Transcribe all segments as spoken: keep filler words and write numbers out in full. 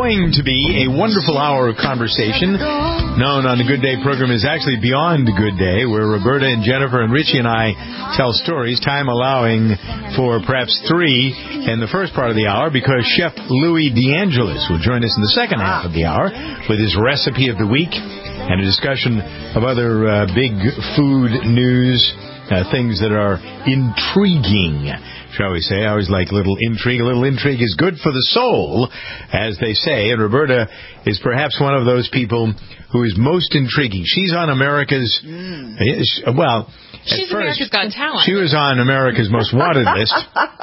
going to be a wonderful hour of conversation. Known on the Good Day program is actually Beyond Good Day, where Roberta and Jennifer and Richie and I tell stories, time allowing for perhaps three in the first part of the hour, because Chef Louis DeAngelis will join us in the second half of the hour with his recipe of the week and a discussion of other uh, big food news, uh, things that are intriguing, shall we say. I always like a little intrigue. A little intrigue is good for the soul, as they say. And Roberta is perhaps one of those people who is most intriguing. She's on America's, mm. well, she's at first, America's Got Talent. She was on America's Most Wanted list.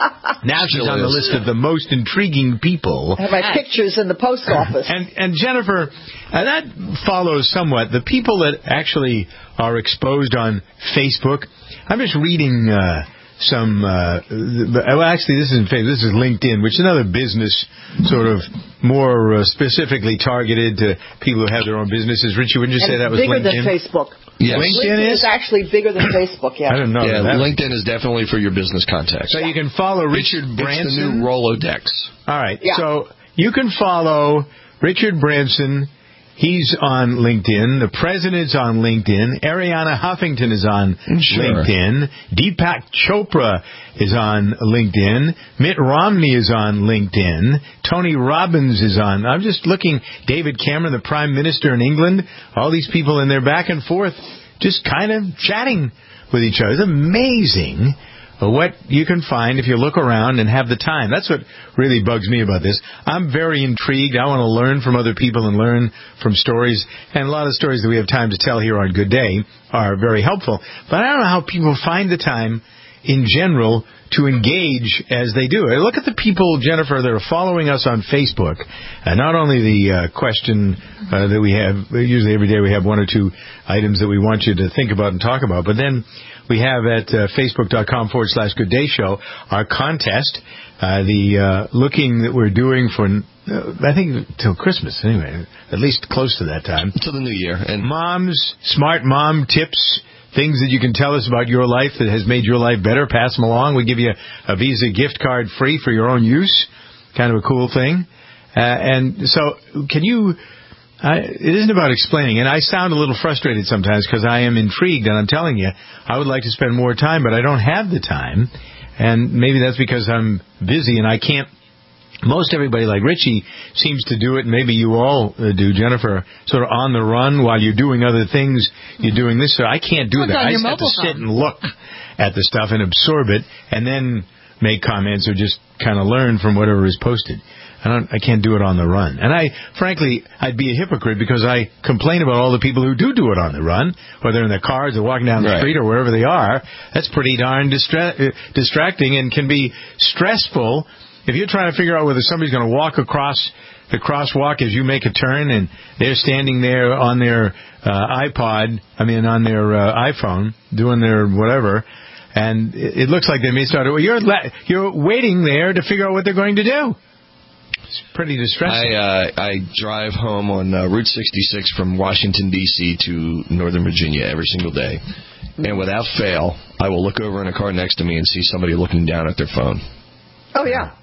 Now she's on the list of the most intriguing people. I have my pictures in the post office. And, and Jennifer, uh, that follows somewhat. The people that actually are exposed on Facebook, I'm just reading... Uh, Some, uh, well, actually, this isn't Facebook, this is LinkedIn, which is another business sort of more uh, specifically targeted to people who have their own businesses. Richie, wouldn't you and say that was bigger LinkedIn? Bigger than Facebook. Yes. LinkedIn, LinkedIn is? is actually bigger than Facebook, yeah. I don't know. Yeah, that. LinkedIn is definitely for your business contacts. So you can follow Richard it's, Branson. It's the new Rolodex. All right. Yeah. So you can follow Richard Branson. He's on LinkedIn. The president's on LinkedIn. Ariana Huffington is on sure. LinkedIn. Deepak Chopra is on LinkedIn. Mitt Romney is on LinkedIn. Tony Robbins is on. I'm just looking. David Cameron, the Prime Minister in England. All these people in there back and forth, just kind of chatting with each other. It's amazing what you can find if you look around and have the time. That's what really bugs me about this. I'm very intrigued. I want to learn from other people and learn from stories. And a lot of stories that we have time to tell here on Good Day are very helpful. But I don't know how people find the time in general to engage as they do. Look at the people, Jennifer, that are following us on Facebook. And not only the uh, question uh, that we have, usually every day we have one or two items that we want you to think about and talk about, but then we have at uh, facebook.com forward slash Good Day Show our contest, uh, the uh, looking that we're doing for, uh, I think, till Christmas anyway, at least close to that time. Until the new year. And Moms, smart mom tips, things that you can tell us about your life that has made your life better. Pass them along. We give you a Visa gift card free for your own use. Kind of a cool thing. Uh, and so can you... I, it isn't about explaining, and I sound a little frustrated sometimes because I am intrigued, and I'm telling you, I would like to spend more time, but I don't have the time, and maybe that's because I'm busy and I can't. Most everybody, like Richie, seems to do it, and maybe you all uh, do, Jennifer, sort of on the run while you're doing other things. You're doing this, so I can't do What's that. I just have to phone? sit and look at the stuff and absorb it, and then make comments or just kind of learn from whatever is posted. I don't. I can't do it on the run. And I, frankly, I'd be a hypocrite because I complain about all the people who do do it on the run, whether in their cars or walking down the right. street or wherever they are. That's pretty darn distra- uh, distracting and can be stressful if you're trying to figure out whether somebody's going to walk across the crosswalk as you make a turn and they're standing there on their uh, iPod, I mean on their uh, iPhone, doing their whatever, and it, it looks like they may start. Well, you're la- you're waiting there to figure out what they're going to do. It's pretty distressing. I uh, I drive home on uh, Route sixty-six from Washington, D C to Northern Virginia every single day. And without fail, I will look over in a car next to me and see somebody looking down at their phone. Oh, yeah.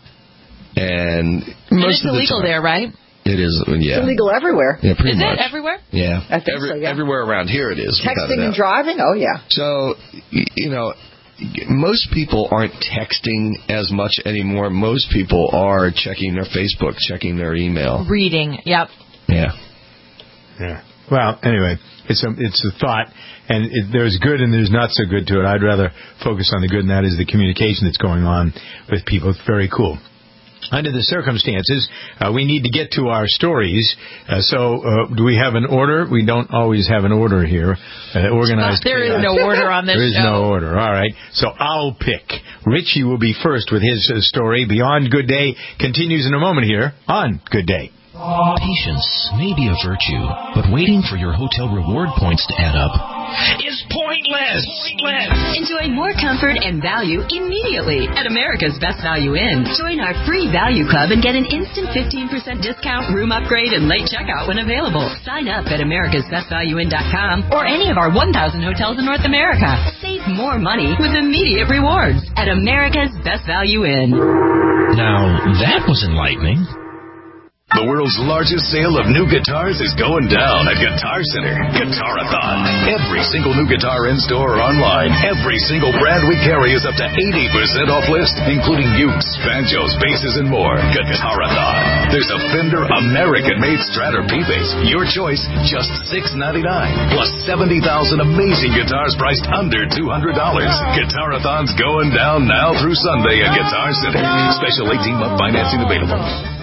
And, and most it's of the illegal time, there, right? It is, yeah. It's illegal everywhere. Yeah, pretty is much. Is it everywhere? Yeah. I think Every, so, yeah. Everywhere around here it is. Texting and driving? Oh, yeah. So, you know... Most people aren't texting as much anymore. Most people are checking their Facebook, checking their email. Reading, yep. Yeah. Yeah. Well, anyway, it's a, it's a thought, and it, there's good and there's not so good to it. I'd rather focus on the good, and that is the communication that's going on with people. It's very cool. Under the circumstances, uh, we need to get to our stories. Uh, so, uh, do we have an order? We don't always have an order here. Uh, organized. Uh, there is no order on this There is show. no order. All right. So, I'll pick. Richie will be first with his uh, story. Beyond Good Day continues in a moment here on Good Day. Patience may be a virtue, but waiting for your hotel reward points to add up is pointless. pointless. Enjoy more comfort and value immediately at America's Best Value Inn. Join our free value club and get an instant fifteen percent discount, room upgrade, and late checkout when available. Sign up at americas best value inn dot com or any of our one thousand hotels in North America. Save more money with immediate rewards at America's Best Value Inn. Now, that was enlightening. The world's largest sale of new guitars is going down at Guitar Center. Guitarathon. Every single new guitar in store or online. Every single brand we carry is up to eighty percent off list, including ukes, banjos, basses, and more. Guitarathon. There's a Fender American-made Strat or P-Bass. Your choice, just six ninety-nine. Plus seventy thousand amazing guitars priced under two hundred dollars. Guitarathon's going down now through Sunday at Guitar Center. Special eighteen-month financing available.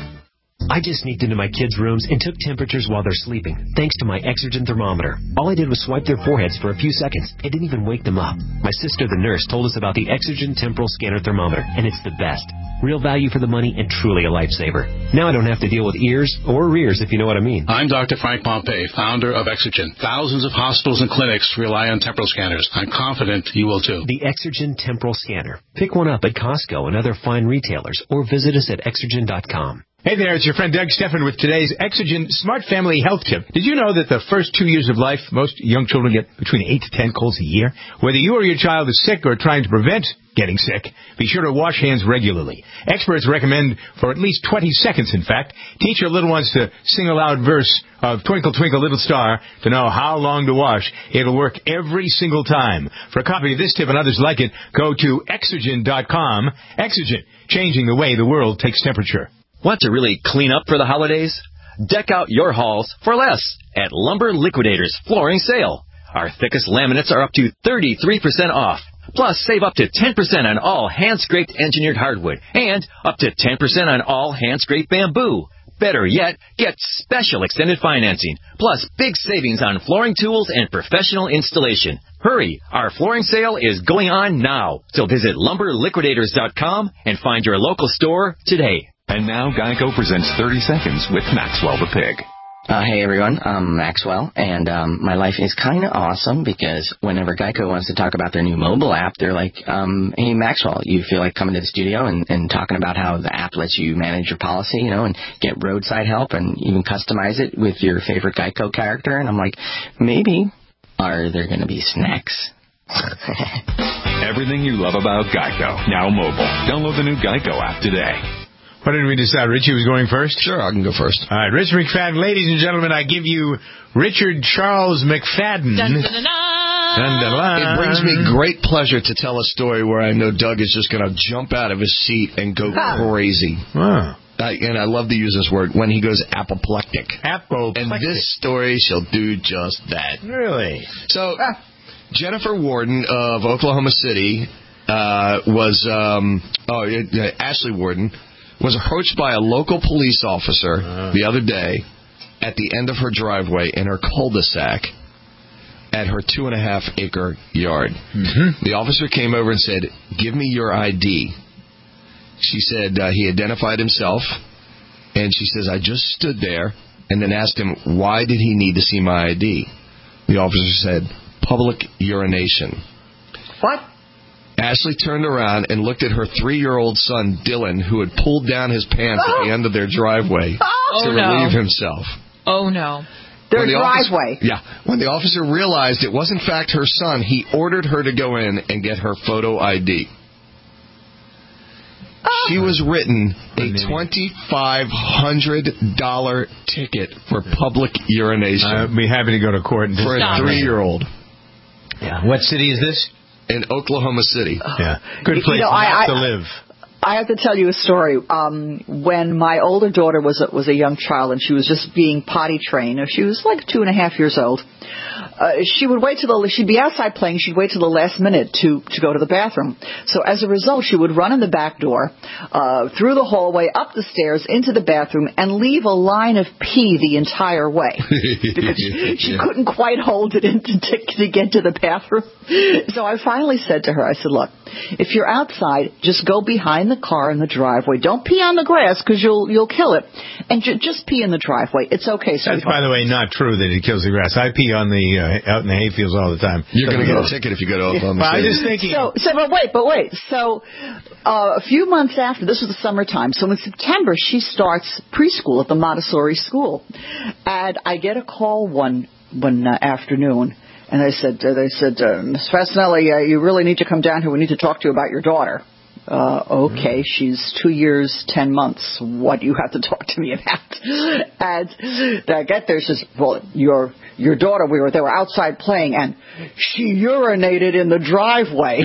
I just sneaked into my kids' rooms and took temperatures while they're sleeping, thanks to my Exergen thermometer. All I did was swipe their foreheads for a few seconds. It didn't even wake them up. My sister, the nurse, told us about the Exergen Temporal Scanner Thermometer, and it's the best. Real value for the money and truly a lifesaver. Now I don't have to deal with ears or rears, if you know what I mean. I'm Doctor Frank Pompey, founder of Exergen. Thousands of hospitals and clinics rely on temporal scanners. I'm confident you will too. The Exergen Temporal Scanner. Pick one up at Costco and other fine retailers, or visit us at exergen dot com. Hey there, it's your friend Doug Steffen with today's Exergen Smart Family Health Tip. Did you know that the first two years of life, most young children get between eight to ten colds a year? Whether you or your child is sick or trying to prevent getting sick, be sure to wash hands regularly. Experts recommend for at least twenty seconds, in fact. Teach your little ones to sing a loud verse of Twinkle, Twinkle, Little Star to know how long to wash. It'll work every single time. For a copy of this tip and others like it, go to exergen dot com. Exergen, changing the way the world takes temperature. Want to really clean up for the holidays? Deck out your halls for less at Lumber Liquidators Flooring Sale. Our thickest laminates are up to thirty-three percent off. Plus, save up to ten percent on all hand-scraped engineered hardwood and up to ten percent on all hand-scraped bamboo. Better yet, get special extended financing, plus big savings on flooring tools and professional installation. Hurry, our flooring sale is going on now. So visit lumber liquidators dot com and find your local store today. And now Geico presents thirty seconds with Maxwell the Pig. Uh, hey everyone, I'm Maxwell, and um, my life is kind of awesome because whenever Geico wants to talk about their new mobile app, they're like, um, hey Maxwell, you feel like coming to the studio and, and talking about how the app lets you manage your policy, you know, and get roadside help and even customize it with your favorite Geico character? And I'm like, maybe. Are there going to be snacks? Everything you love about Geico, now mobile. Download the new Geico app today. What did we decide? Richie was going first? Sure, I can go first. All right, Richard McFadden. Ladies and gentlemen, I give you Richard Charles McFadden. Dun, dun, dun, dun. It brings me great pleasure to tell a story where I know Doug is just going to jump out of his seat and go crazy. Wow. I, and I love to use this word, when he goes apoplectic. Apoplectic. And this story shall do just that. Really? So, Jennifer Warden of Oklahoma City uh, was, um, oh, uh, Ashley Warden, was approached by a local police officer uh. the other day at the end of her driveway in her cul-de-sac at her two and a half acre yard. Mm-hmm. The officer came over and said, give me your I D. She said uh, he identified himself, and she says, I just stood there and then asked him, why did he need to see my I D? The officer said, public urination. What? Ashley turned around and looked at her three-year-old son, Dylan, who had pulled down his pants oh. at the end of their driveway oh, to no. relieve himself. Oh, no. Their the driveway. Officer, yeah. When the officer realized it was, in fact, her son, he ordered her to go in and get her photo I D. Oh. She was written a twenty-five hundred dollars ticket for public urination. I'd be happy to go to court and for a three-year-old. Yeah. What city is this? In Oklahoma City. Yeah. Good place you know, not I, to I, live. I have to tell you a story. Um, when my older daughter was a, was a young child and she was just being potty trained, she was like two and a half years old. Uh, she would wait till the, she'd be outside playing, she'd wait till the last minute to, to go to the bathroom. So as a result, she would run in the back door, uh, through the hallway, up the stairs, into the bathroom, and leave a line of pee the entire way. Because she, she yeah. couldn't quite hold it in to, to get to the bathroom. So I finally said to her, I said, look, if you're outside, just go behind the car in the driveway. Don't pee on the grass because you'll you'll kill it. And ju- just pee in the driveway. It's okay. So that's, by the way, not true that it kills the grass. I pee on the uh, out in the hayfields all the time. You're going to get a ticket if you go to Oklahoma City. I was just thinking. So, so, but wait, but wait. So uh, a few months after, this was the summertime, so in September she starts preschool at the Montessori school. And I get a call one, one uh, afternoon. And they said, uh, they said, uh, Miss Fasanelli, uh, you really need to come down here. We need to talk to you about your daughter. Uh, okay, she's two years, ten months. What do you have to talk to me about? And I get there, she says, well, your your daughter, we were they were outside playing, and she urinated in the driveway.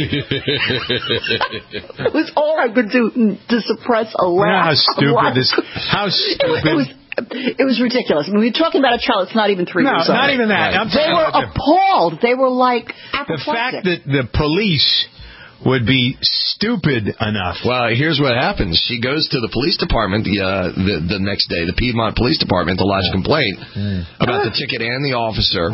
It was all I could do to suppress a laugh. You know how stupid this, how stupid. It was, it was ridiculous. I mean, we're talking about a child that's not even three no, years old. not even that. Right. I'm They were the, appalled. They were like apoplectic. The fact that the police would be stupid enough. Well, here's what happens. She goes to the police department the uh, the, the next day, the Piedmont Police Department, to lodge a complaint mm. about the ticket and the officer.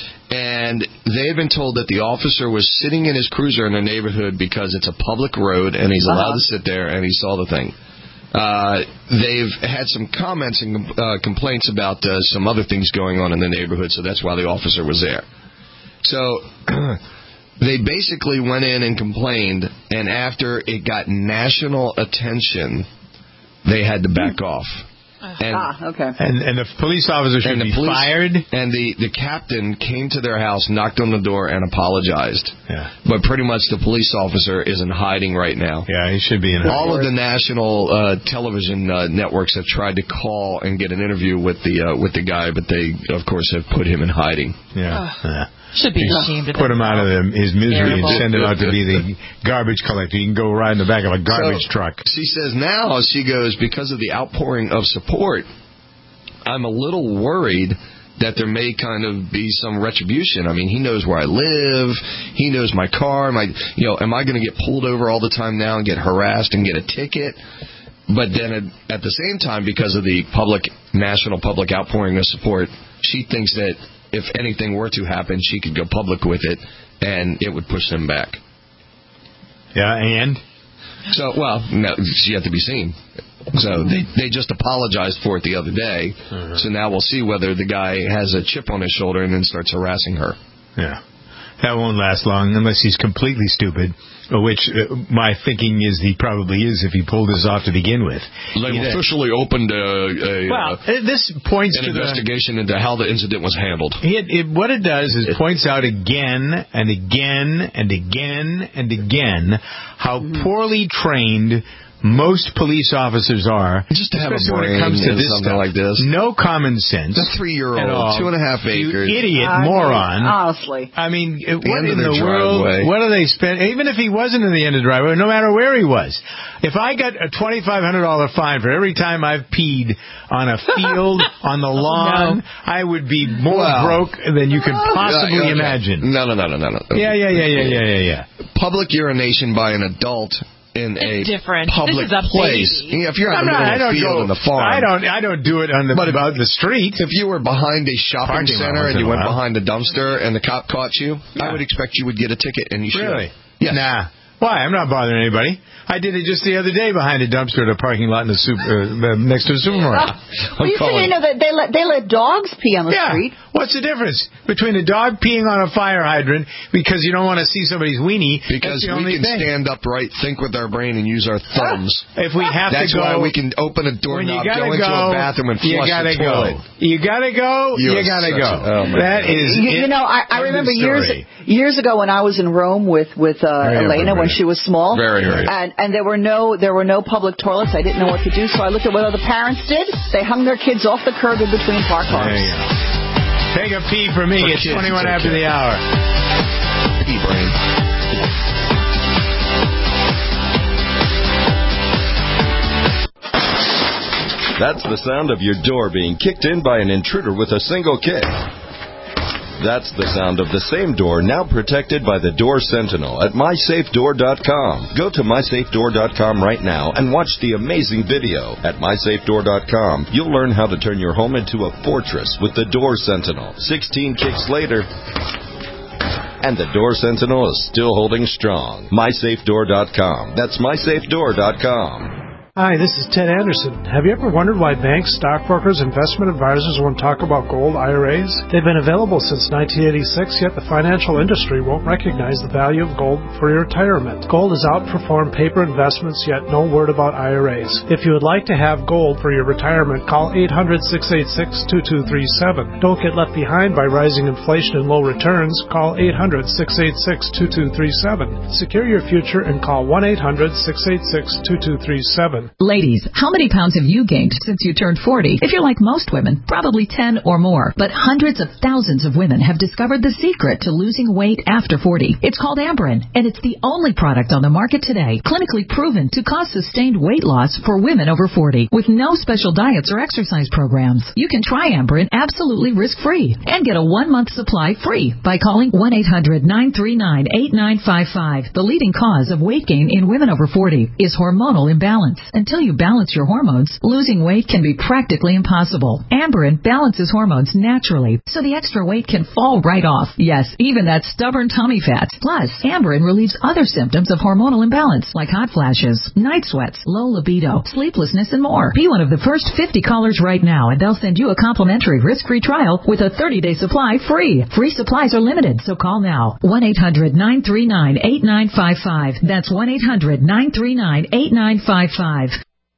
And they had been told that the officer was sitting in his cruiser in the neighborhood because it's a public road and he's allowed uh-huh. to sit there, and he saw the thing. Uh, they've had some comments and uh, complaints about uh, some other things going on in the neighborhood, so that's why the officer was there. So they basically went in and complained, and after it got national attention, they had to back off. And, ah, okay. And, and the police officer should be police, fired. And the, the captain came to their house, knocked on the door, and apologized. Yeah. But pretty much the police officer is in hiding right now. Yeah, he should be in hiding. All of the national uh, television uh, networks have tried to call and get an interview with the uh, with the guy, but they, of course, have put him in hiding. Yeah. Uh, yeah. Should be ashamed of Put him out of the, his misery Terrible. and send him out to be the garbage collector. He can go ride in the back of a garbage so, truck. She says now, she goes, because of the outpouring of support, I'm a little worried that there may kind of be some retribution. I mean, he knows where I live. He knows my car. My, you know, am I going to get pulled over all the time now and get harassed and get a ticket? But then at, at the same time, because of the public, national public outpouring of support, she thinks that if anything were to happen, she could go public with it, and it would push them back. Yeah, and? So, well, no, she had to be seen. So they they just apologized for it the other day. Uh-huh. So now we'll see whether the guy has a chip on his shoulder and then starts harassing her. Yeah. That won't last long unless he's completely stupid, which uh, my thinking is he probably is if he pulled this off to begin with. They've Either. officially opened a, a, well, uh, this points an to investigation the, into how the incident was handled. It, it, what it does is it points out again and again and again and again how mm-hmm. poorly trained most police officers are, just to have a brain when it comes to this something stuff. like this. No common sense. A three-year-old, two and a half acres. You idiot, I moron. Mean, honestly. I mean, the what in the driveway. world, what do they spend, even if he wasn't in the end of the driveway, no matter where he was. If I got a twenty-five hundred dollars fine for every time I've peed on a field, on the lawn, no. I would be more well, broke than you could possibly uh, okay. imagine. No, no, no, no, no, no. Yeah, yeah, yeah, yeah, yeah, yeah, yeah. Public urination by an adult in it's a different. public this is a place. Yeah, if you're out in the middle of the field in the farm. I don't I don't do it on the, but about the street. If you were behind a shopping Parking center and you went while. behind a dumpster and the cop caught you, yeah. I would expect you would get a ticket, and you should. Really? Yes. Nah. Why? I'm not bothering anybody. I did it just the other day behind a dumpster at a parking lot in the super, uh, next to a supermarket. Well, you see, you know that they let they let dogs pee on the yeah. street. What's the difference between a dog peeing on a fire hydrant because you don't want to see somebody's weenie? Because the we only can thing. stand upright, think with our brain, and use our thumbs. If we have That's to go, why we can open a doorknob, go into go, a bathroom, and you flush gotta the go. toilet. You gotta go. You, you gotta go. A, oh that God. is. You, you know, I, I remember years years ago when I was in Rome with with uh, Elena when she was small. Very, very. And and there were no there were no public toilets. I didn't know what to do, so I looked at what other parents did. They hung their kids off the curb in between parked cars. There you go. Take a pee for me. For it's kids, twenty-one it's after okay. the hour. Pee brain. That's the sound of your door being kicked in by an intruder with a single kick. That's the sound of the same door now protected by the Door Sentinel at my safe door dot com. Go to my safe door dot com right now and watch the amazing video. At my safe door dot com, you'll learn how to turn your home into a fortress with the Door Sentinel. sixteen kicks later, and the Door Sentinel is still holding strong. my safe door dot com. That's my safe door dot com. Hi, this is Ted Anderson. Have you ever wondered why banks, stockbrokers, investment advisors won't talk about gold I R As? They've been available since nineteen eighty-six, yet the financial industry won't recognize the value of gold for your retirement. Gold has outperformed paper investments, yet no word about I R As. If you would like to have gold for your retirement, call eight hundred, six eight six, two two three seven. Don't get left behind by rising inflation and low returns. Call eight hundred, six eight six, two two three seven. Secure your future and call one eight hundred, six eight six, two two three seven. Ladies, how many pounds have you gained since you turned forty? If you're like most women, probably ten or more. But hundreds of thousands of women have discovered the secret to losing weight after forty. It's called Amberen, and it's the only product on the market today clinically proven to cause sustained weight loss for women over forty with no special diets or exercise programs. You can try Amberen absolutely risk-free and get a one-month supply free by calling one eight hundred, nine three nine, eight nine five five. The leading cause of weight gain in women over forty is hormonal imbalance. Until you balance your hormones, losing weight can be practically impossible. Amberen balances hormones naturally, so the extra weight can fall right off. Yes, even that stubborn tummy fat. Plus, Amberen relieves other symptoms of hormonal imbalance, like hot flashes, night sweats, low libido, sleeplessness, and more. Be one of the first fifty callers right now, and they'll send you a complimentary risk-free trial with a thirty-day supply free. Free supplies are limited, so call now. one eight hundred, nine three nine, eight nine five five. That's one eight hundred, nine three nine, eight nine five five.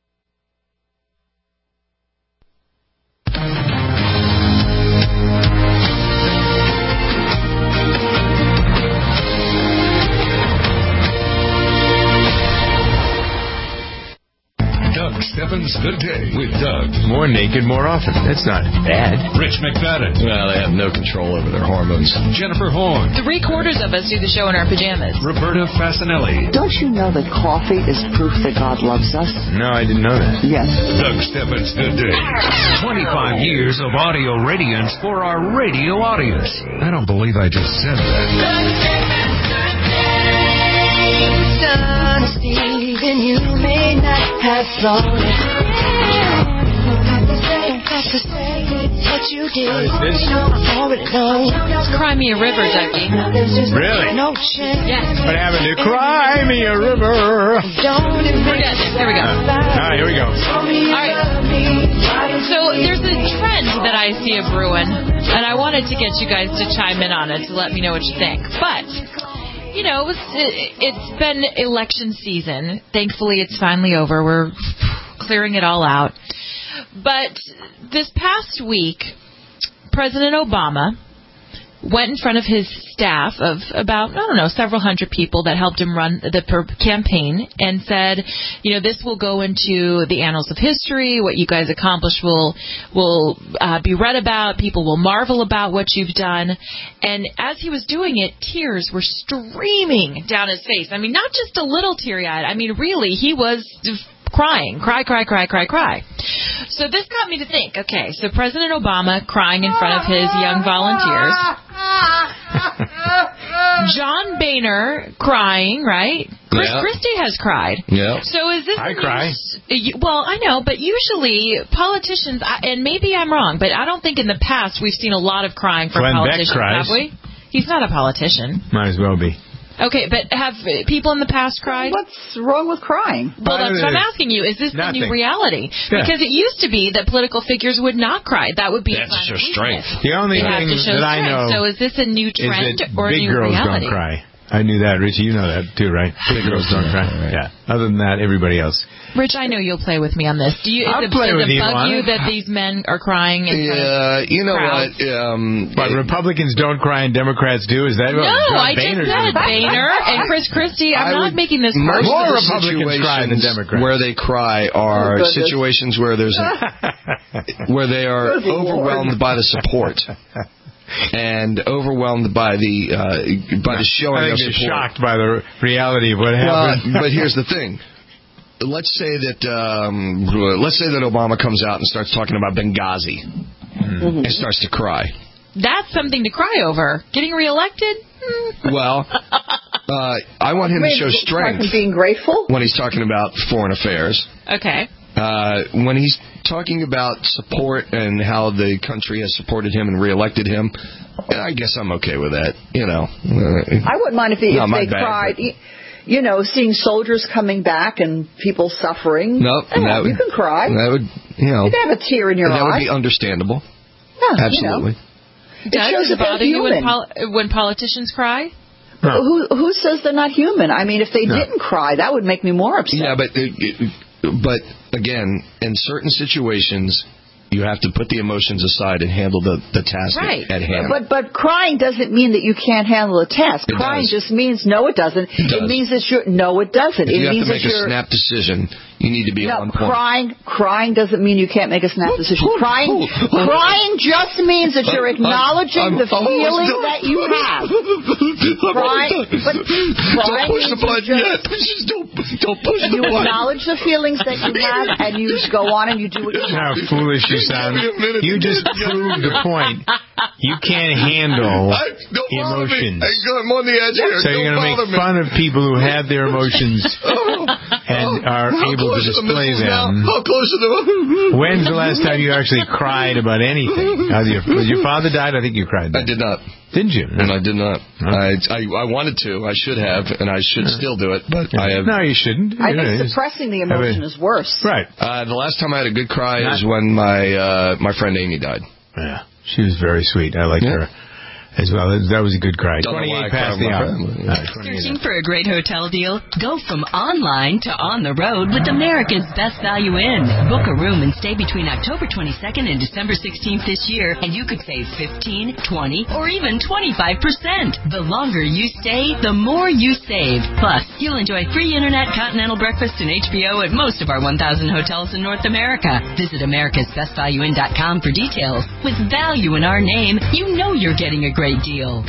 Doug Steffens The Day with Doug. More naked more often. That's not bad. Rich McFadden. Well, they have no control over their hormones. Jennifer Horn. Three quarters of us do the show in our pajamas. Roberta Fasanelli. Don't you know that coffee is proof that God loves us? No, I didn't know that. Yes. Doug Steffens The Day. twenty-five years of audio radiance for our radio audience. I don't believe I just said that. Then you may not have thought it. What you did. It's Cry Me a River, Dougie. Really? No chance. Yes. What happened to Cry Me a River? Don't We're good. Here we go. All right, here we go. All right. So there's a trend that I see of brewing, and I wanted to get you guys to chime in on it to let me know what you think. But you know, it was, it, it's been election season. Thankfully, it's finally over. We're clearing it all out. But this past week, President Obama went in front of his staff of about, I don't know, several hundred people that helped him run the per- campaign and said, you know, this will go into the annals of history. What you guys accomplished will will uh, be read about. People will marvel about what you've done. And as he was doing it, tears were streaming down his face. I mean, not just a little teary-eyed. I mean, really, he was crying. Cry, cry, cry, cry, cry. So this got me to think, okay, so President Obama crying in front of his young volunteers. John Boehner crying, right? Chris Yeah. Christie has cried. Yeah. So is this... I cry. Well, I know, but usually politicians, and maybe I'm wrong, but I don't think in the past we've seen a lot of crying from Glenn Beck politicians, cries. have we? He's not a politician. Might as well be. Okay, but have people in the past cried? What's wrong with crying? Well, that's what I'm asking you. Is this Nothing. the new reality? Yeah. Because it used to be that political figures would not cry. That would be They a have to sign show of strength. weakness. The only They have thing to show that I strength. know So is this a new is trend that or a big new girls reality? don't cry. I knew that, Richie. You know that too, right? Big girls don't cry. Yeah. Other than that, everybody else. Rich, I know you'll play with me on this. Do you? Is I'll it, play does with it you bug on you it. that these men are crying? In front of Yeah, you know crowds? what? Um, But Republicans don't cry and Democrats do? Is that what No, John I just Boehner's said doing? Boehner and Chris Christie. I'm I not would- making this most More of the Republicans cry than situations Democrats. where they cry are Oh, goodness. situations where there's a, where they are Good Lord. overwhelmed by the support and overwhelmed by the uh, by the showing I of think they're support. shocked by the reality of what happened. Well, but here's the thing. Let's say that um, let's say that Obama comes out and starts talking about Benghazi Hmm. and starts to cry. That's something to cry over. Getting reelected? Hmm. Well, uh, I want him to show strength Being grateful? when he's talking about foreign affairs. Okay. Uh, when he's talking about support and how the country has supported him and reelected him, I guess I'm okay with that. You know, I wouldn't mind if, he, Not if my they bag, cried. but- You, you know, seeing soldiers coming back and people suffering. No, yeah, that would, you can cry. That would, you know, you can have a tear in your that eye. That would be understandable. Yeah, absolutely. You know. Does it shows it that bother they're you when, human. pol- when politicians cry? No. Who who says they're not human? I mean, if they No. didn't cry, that would make me more upset. Yeah, but it, it, but again, in certain situations, you have to put the emotions aside and handle the, the task right. at, at hand. But but crying doesn't mean that you can't handle a task. It crying does. just means no, it doesn't. It, does. it means that you're no, it doesn't. If it you means have to make that a you're, snap decision, you need to be no, on point. crying crying doesn't mean you can't make a snap decision. Crying crying just means that you're acknowledging I'm, I'm, the feeling I'm that you have. Crying, but crying don't push the button yet. Just don't, don't push the you button. acknowledge the feelings that you have, and you go on and you do what you How have. foolish you sound. You just proved the point. You can't handle I, don't emotions. Me. I'm on the edge here. So don't you're going to make me. fun of people who have their emotions oh, and are how able to display the them. Now? How close are the When's the last time you actually cried about anything? Has your, has your father died? I think you cried. Then. I did not. Didn't you? And I did not. No. I, I I wanted to. I should have, and I should still do it. But yeah. I have. No, you shouldn't. I you think know, suppressing the emotion is worse. Right. Uh, the last time I had a good cry is when my uh, my friend Amy died. Yeah, she was very sweet. I liked yeah. her as well. That was a good cry. Don't twenty-eight past the hour. Searching for a great hotel deal? Go from online to on the road with America's Best Value Inn. Book a room and stay between October twenty-second and December sixteenth this year, and you could save fifteen, twenty, or even twenty-five percent. The longer you stay, the more you save. Plus, you'll enjoy free internet, continental breakfast, and H B O at most of our one thousand hotels in North America. Visit americas best value inn dot com for details. With value in our name, you know you're getting a great deal.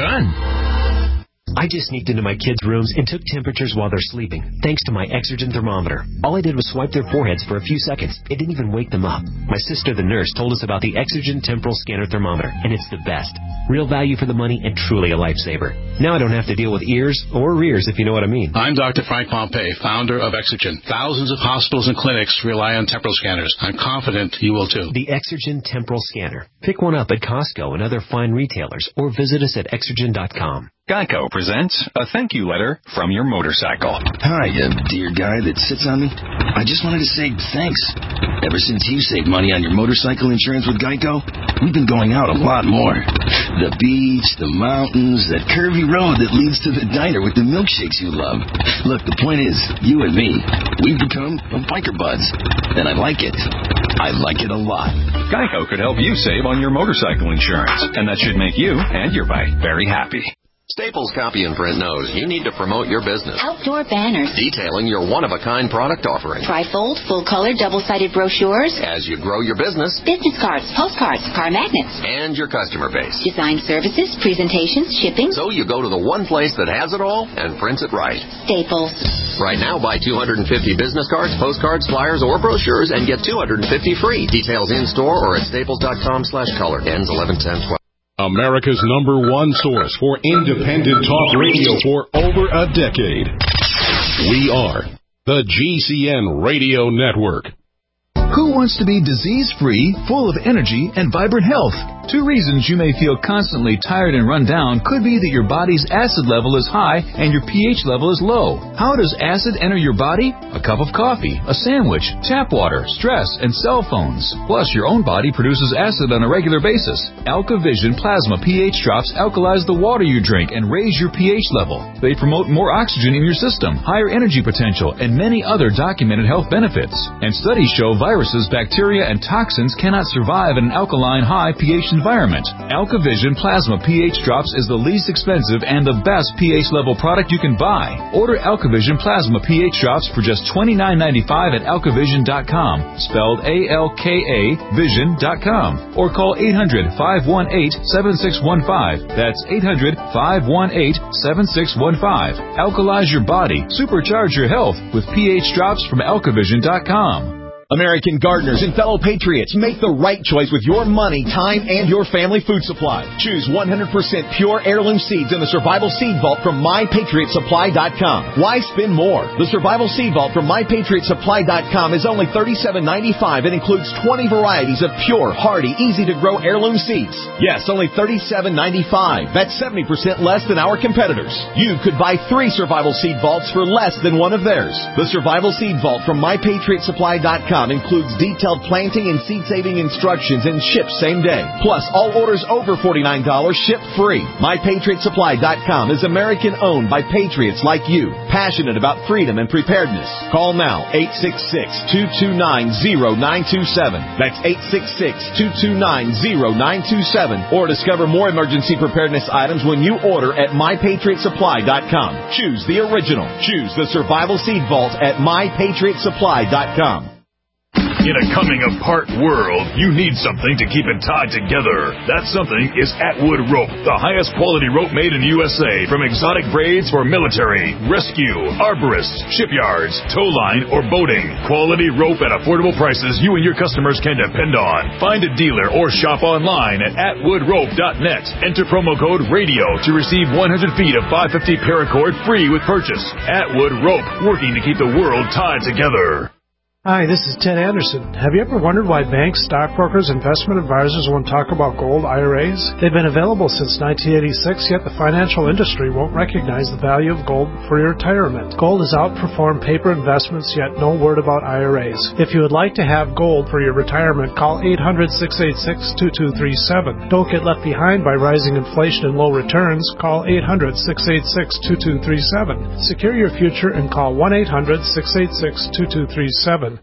Done. I just sneaked into my kids' rooms and took temperatures while they're sleeping, thanks to my Exergen thermometer. All I did was swipe their foreheads for a few seconds. It didn't even wake them up. My sister, the nurse, told us about the Exergen temporal scanner thermometer, and it's the best. Real value for the money and truly a lifesaver. Now I don't have to deal with ears or rears, if you know what I mean. I'm Doctor Frank Pompey, founder of Exergen. Thousands of hospitals and clinics rely on temporal scanners. I'm confident you will too. The Exergen temporal scanner. Pick one up at Costco and other fine retailers, or visit us at exergen dot com. Geico presents a thank you letter from your motorcycle. Hi, uh, dear guy that sits on me. I just wanted to say thanks. Ever since you saved money on your motorcycle insurance with Geico, we've been going out a lot more. The beach, the mountains, that curvy road that leads to the diner with the milkshakes you love. Look, the point is, you and me, we've become biker buds. And I like it. I like it a lot. Geico could help you save on your motorcycle insurance, and that should make you and your bike very happy. Staples Copy and Print knows you need to promote your business. Outdoor banners. Detailing your one-of-a-kind product offering. Trifold, full-color, double-sided brochures. As you grow your business. Business cards, postcards, car magnets. And your customer base. Design services, presentations, shipping. So you go to the one place that has it all and prints it right. Staples. Right now, buy two hundred fifty business cards, postcards, flyers, or brochures and get two hundred fifty free. Details in-store or at staples dot com slash color. Ends eleven ten twelve. America's number one source for independent talk radio for over a decade. We are the G C N Radio Network. Who wants to be disease-free, full of energy, and vibrant health? Two reasons you may feel constantly tired and run down could be that your body's acid level is high and your pH level is low. How does acid enter your body? A cup of coffee, a sandwich, tap water, stress, and cell phones. Plus, your own body produces acid on a regular basis. AlkaVision Plasma pH drops alkalize the water you drink and raise your pH level. They promote more oxygen in your system, higher energy potential, and many other documented health benefits. And studies show viruses, bacteria, and toxins cannot survive in an alkaline high pH environment. AlkaVision Plasma pH Drops is the least expensive and the best pH level product you can buy. Order AlkaVision Plasma pH Drops for just twenty-nine ninety-five at alkavision dot com, spelled A L K A vision dot com, or call eight hundred, five one eight, seven six one five. That's eight hundred, five one eight, seven six one five. Alkalize your body, supercharge your health with pH Drops from alkavision dot com. American gardeners and fellow patriots, make the right choice with your money, time, and your family food supply. Choose one hundred percent pure heirloom seeds in the Survival Seed Vault from my patriot supply dot com. Why spend more? The Survival Seed Vault from my patriot supply dot com is only thirty-seven ninety-five and includes twenty varieties of pure, hardy, easy-to-grow heirloom seeds. Yes, only thirty-seven ninety-five. That's seventy percent less than our competitors. You could buy three Survival Seed Vaults for less than one of theirs. The Survival Seed Vault from my patriot supply dot com includes detailed planting and seed-saving instructions and ships same day. Plus, all orders over forty-nine dollars ship free. my patriot supply dot com is American-owned by patriots like you, passionate about freedom and preparedness. Call now, eight six six, two two nine, zero nine two seven. That's eight six six, two two nine, zero nine two seven. Or discover more emergency preparedness items when you order at my patriot supply dot com. Choose the original. Choose the Survival Seed Vault at my patriot supply dot com. In a coming-apart world, you need something to keep it tied together. That something is Atwood Rope, the highest quality rope made in the U S A, from exotic braids for military, rescue, arborists, shipyards, tow line, or boating. Quality rope at affordable prices you and your customers can depend on. Find a dealer or shop online at atwood rope dot net. Enter promo code RADIO to receive one hundred feet of five fifty paracord free with purchase. Atwood Rope, working to keep the world tied together. Hi, this is Ted Anderson. Have you ever wondered why banks, stockbrokers, investment advisors won't talk about gold I R As? They've been available since nineteen eighty-six, yet the financial industry won't recognize the value of gold for your retirement. Gold has outperformed paper investments, yet no word about I R As. If you would like to have gold for your retirement, call eight hundred, six eight six, two two three seven. Don't get left behind by rising inflation and low returns. Call eight hundred, six eight six, two two three seven. Secure your future and call one eight hundred, six eight six, two two three seven.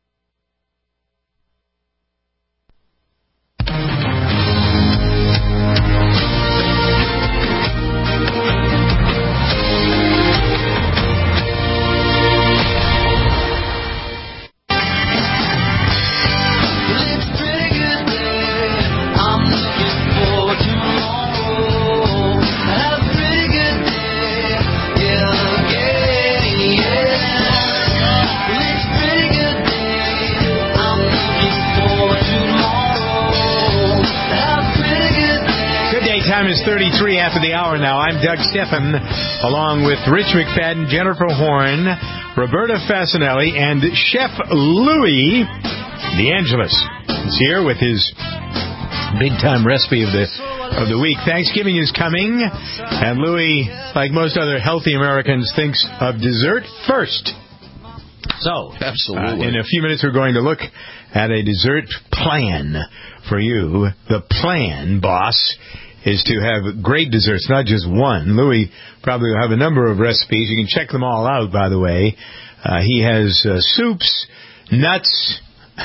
thirty-three after the hour now. I'm Doug Stephan, along with Rich McFadden, Jennifer Horn, Roberta Fasanelli, and Chef Louis DeAngelis is here with his big-time recipe of the of the week. Thanksgiving is coming, and Louis, like most other healthy Americans, thinks of dessert first. So, absolutely. Uh, in a few minutes, we're going to look at a dessert plan for you. The plan, boss, is to have great desserts, not just one. Louis probably will have a number of recipes. You can check them all out, by the way. Uh, he has uh, soups, nuts,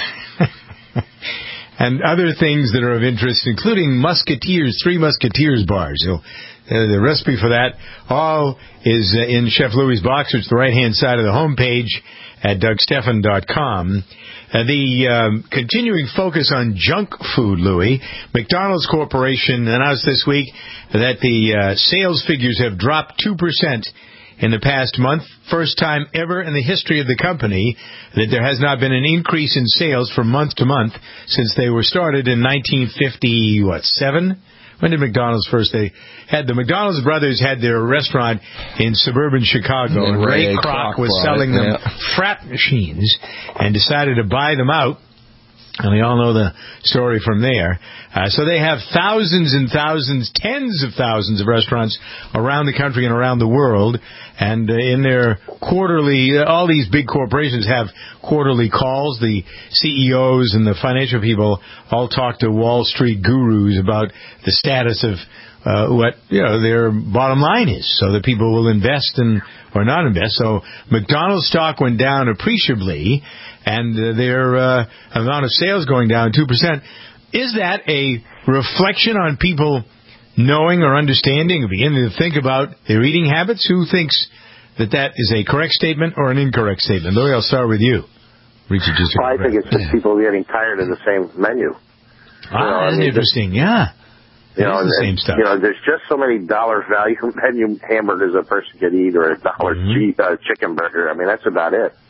and other things that are of interest, including Musketeers, Three Musketeers bars. So uh, the recipe for that all is uh, in Chef Louis' box, which is the right-hand side of the homepage at doug stephan dot com. Uh, the um, continuing focus on junk food, Louis. McDonald's Corporation announced this week that the uh, sales figures have dropped two percent in the past month. First time ever in the history of the company that there has not been an increase in sales from month to month since they were started in nineteen fifty, what, seven? When did McDonald's first? They had the McDonald's brothers had their restaurant in suburban Chicago, and, and Ray, Ray Kroc, Kroc was selling it, them yeah. frat machines, and decided to buy them out. And we all know the story from there. Uh, so they have thousands and thousands, tens of thousands of restaurants around the country and around the world. And uh, in their quarterly, uh, all these big corporations have quarterly calls. The C E Os and the financial people all talk to Wall Street gurus about the status of uh, what you know their bottom line is, so that people will invest in or not invest. So McDonald's stock went down appreciably, and uh, their uh, amount of sales going down two percent. Is that a reflection on people knowing or understanding or beginning to think about their eating habits? Who thinks that that is a correct statement or an incorrect statement? Louis, I'll start with you. Richard, just well, I think it's just people getting tired of the same menu. Ah, you know, that's I mean, interesting, yeah. You know, the and, same stuff. You know, there's just so many dollar value menu hamburgers a person could eat, or a dollar mm-hmm. cheese, uh, chicken burger. I mean, that's about it.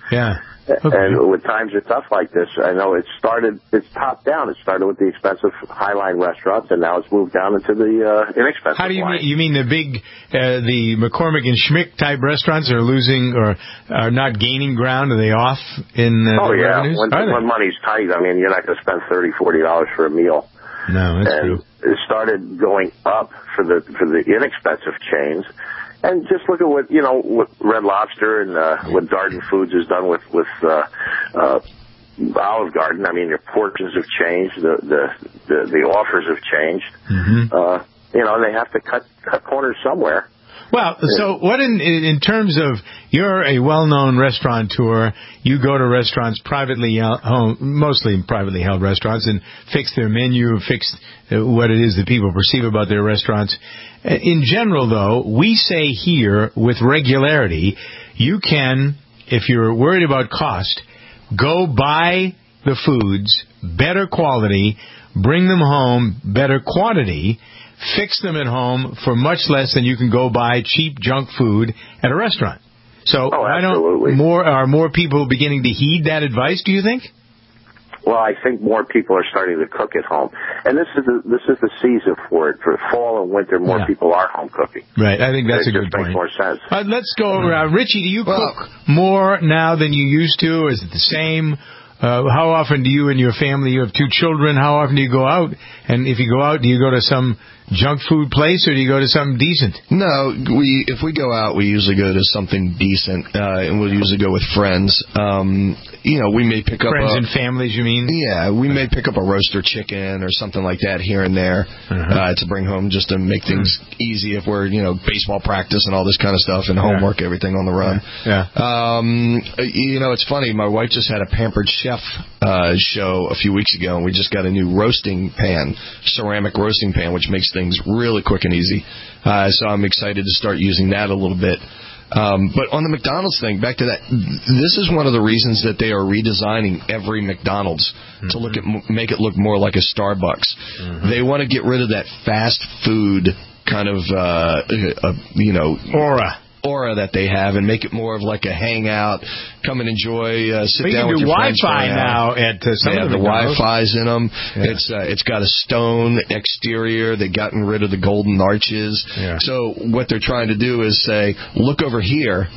Yeah. Okay. And with times are tough like this, I know it started, it's top down. It started with the expensive high-line restaurants, and now it's moved down into the uh, inexpensive How do you line. mean? You mean the big, uh, the McCormick and Schmick type restaurants are losing or are not gaining ground? Are they off in uh, oh, their yeah. revenues? When, when money's tight, I mean, you're not going to spend thirty dollars, forty dollars for a meal. No, that's and true. It started going up for the for the inexpensive chains. And just look at what, you know, what Red Lobster and uh, what Darden Foods has done with, with uh, uh, Olive Garden. I mean, your portions have changed. The the, the, the offers have changed. Mm-hmm. Uh, you know, and they have to cut, cut corners somewhere. Well, so what in in terms of, you're a well-known restaurateur, you go to restaurants, privately held, mostly privately held restaurants, and fix their menu, fix what it is that people perceive about their restaurants. In general, though, we say here with regularity, you can, if you're worried about cost, go buy the foods, better quality, bring them home, better quantity, fix them at home for much less than you can go buy cheap junk food at a restaurant. So oh, I don't more are more people beginning to heed that advice, do you think? Well, I think more people are starting to cook at home. And this is the this is the season for it. For fall and winter, more yeah. people are home cooking. Right. I think that's it a good just makes point. more sense. Uh, let's go around. Richie, do you well, cook more now than you used to? Or is it the same? Uh, how often do you and your family, you have two children, how often do you go out? And if you go out, do you go to some junk food place or do you go to something decent? No, we if we go out, we usually go to something decent, uh, and we'll usually go with friends. Um, you know, we may pick up friends a, and families, you mean? Yeah, we may pick up a roaster chicken or something like that here and there uh-huh. uh, to bring home just to make things mm. easy if we're, you know, baseball practice and all this kind of stuff and homework, yeah. everything on the run. Yeah. yeah. Um, you know, it's funny. My wife just had a Pampered Chef uh, show a few weeks ago, and we just got a new roasting pan, ceramic roasting pan, which makes things really quick and easy. Uh, so I'm excited to start using that a little bit. Um, but on the McDonald's thing, back to that, this is one of the reasons that they are redesigning every McDonald's mm-hmm. to look at, make it look more like a Starbucks. Mm-hmm. They want to get rid of that fast food kind of, uh, uh, you know, aura. aura that they have and make it more of like a hangout, come and enjoy, uh, sit but down you with can do your friends. Wi-Fi now at uh, some they of have the, the Wi-Fi's in them. Yeah. It's uh, it's got a stone exterior. They've gotten rid of the golden arches. Yeah. So what they're trying to do is say, look over here.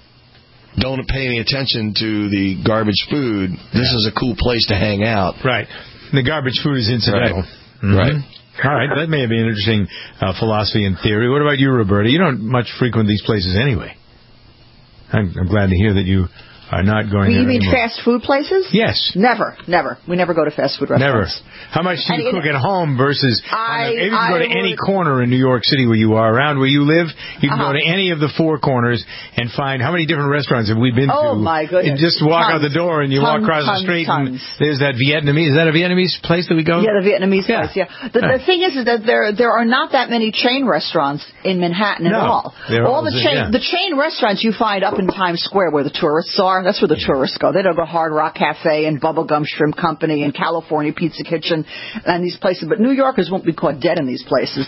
Don't pay any attention to the garbage food. This yeah. is a cool place to hang out. Right. The garbage food is incidental. Right. Mm-hmm. right. All right, that may be an interesting uh, philosophy and theory. What about you, Roberta? You don't much frequent these places anyway. I'm, I'm glad to hear that you are not going well, there You mean anymore. fast food places? Yes. Never, never. We never go to fast food restaurants. Never. How much do you and cook it, at home versus... I, if you I go to would, any corner in New York City where you are, around where you live, you can uh-huh. go to any of the four corners and find how many different restaurants have we been oh to. Oh, my goodness. And just walk tons. out the door and you tons, walk across tons, the street tons. and there's that Vietnamese... Is that a Vietnamese place that we go? Yeah, the Vietnamese yeah. place, yeah. The, yeah. the thing is, is that there there are not that many chain restaurants in Manhattan at no, all. All the chain yeah. the chain restaurants you find up in Times Square where the tourists are, that's where the tourists go. They don't go Hard Rock Cafe and Bubblegum Shrimp Company and California Pizza Kitchen and these places. But New Yorkers won't be caught dead in these places.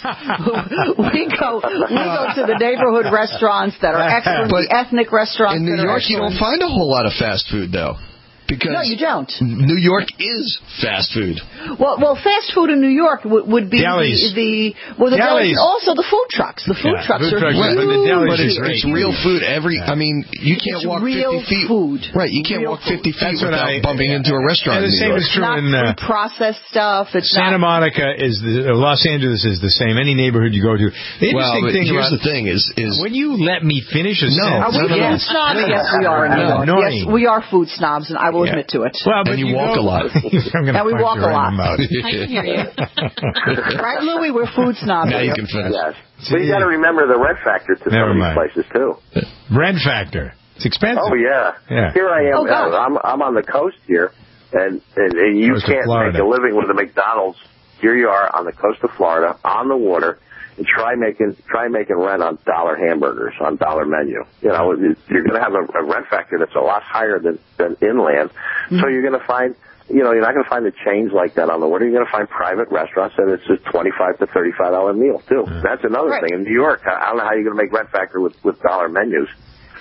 we go we go to the neighborhood restaurants that are excellent, but the ethnic restaurants. In New York, you don't find a whole lot of fast food, though. Because no, you don't. New York is fast food. Well, well, fast food in New York would, would be delis. the, the well, the delis. delis. Also the food trucks. The food yeah, trucks food are trucks, huge. but, the delis but it's, is it's real food. Every, I mean, you can't it's walk real fifty feet. Food. Right, you can't real walk fifty food. feet without I, bumping into a restaurant. And the in same New York. is true not in uh, processed stuff. It's Santa not, Monica is the uh, Los Angeles is the same. Any neighborhood you go to. The interesting well, thing here's about, the thing is is when you let me finish a no, sentence. Are we no, no, food snobs? no. Yes, we are in New York. No, Yes, we are food snobs, and I will yeah. admit to it. Well, but and you, you walk go, a lot. I'm and we walk a lot. I can hear you. Right, Louie? We're food snobs. Now you can finish. Yes. But you got to remember the rent factor to Never some mind. of these places too. Rent factor. It's expensive. Oh yeah. Yeah. Here I am. Oh, God. uh, I'm I'm on the coast here, and and, and you Coast of can't Florida. make a living with a McDonald's. Here you are on the coast of Florida, on the water, and try making try making rent on dollar hamburgers on dollar menu. You know, you're going to have a, a rent factor that's a lot higher than than inland. Mm-hmm. So you're going to find. You know, you're not going to find the chains like that on the water. You're going to find private restaurants that it's a twenty-five to thirty-five dollar meal too. Mm. That's another right. thing. In New York, I don't know how you're going to make rent factor with with dollar menus.